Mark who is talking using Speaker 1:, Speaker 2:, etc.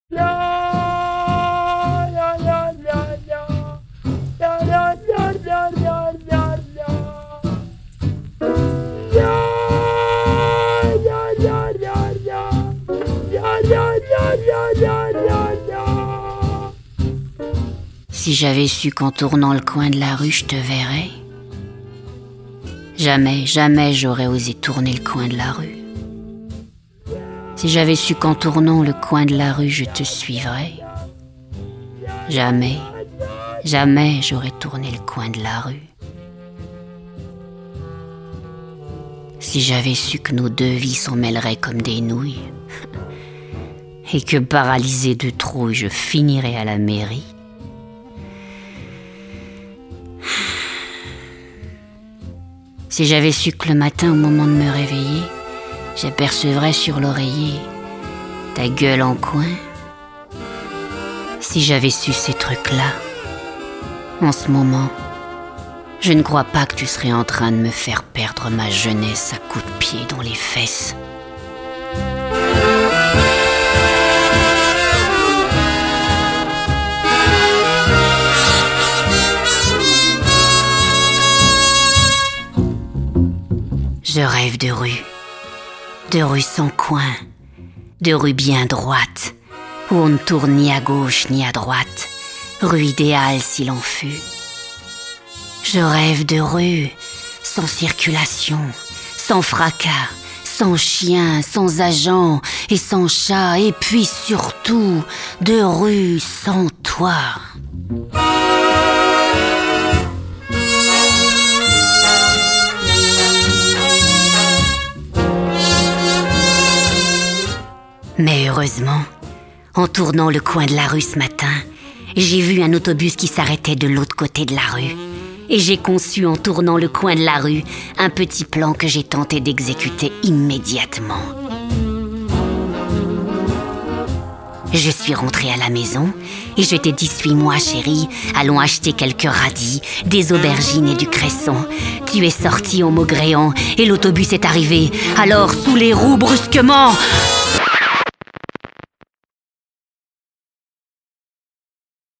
Speaker 1: Si j'avais su qu'en tournant le coin de la rue, je te verrais, jamais, jamais j'aurais osé tourner le coin de la rue. Si j'avais su qu'en tournant le coin de la rue, je te suivrais, jamais, jamais j'aurais tourné le coin de la rue. Si j'avais su que nos deux vies s'en mêleraient comme des nouilles, et que paralysé de trouille, je finirais à la mairie. Si j'avais su que le matin, au moment de me réveiller, j'apercevrais sur l'oreiller ta gueule en coin. Si j'avais su ces trucs-là, en ce moment, je ne crois pas que tu serais en train de me faire perdre ma jeunesse à coups de pied dans les fesses. Je rêve de rues sans coin, de rues bien droites, où on ne tourne ni à gauche ni à droite, rue idéale s'il en fut. Je rêve de rues sans circulation, sans fracas, sans chien, sans agent et sans chat, et puis surtout de rues sans toi. Mais heureusement, en tournant le coin de la rue ce matin, j'ai vu un autobus qui s'arrêtait de l'autre côté de la rue. Et j'ai conçu en tournant le coin de la rue un petit plan que j'ai tenté d'exécuter immédiatement. Je suis rentrée à la maison et je t'ai dit « Suis-moi chérie, allons acheter quelques radis, des aubergines et du cresson ». Tu es sortie en maugréant et l'autobus est arrivé. Alors sous les roues brusquement,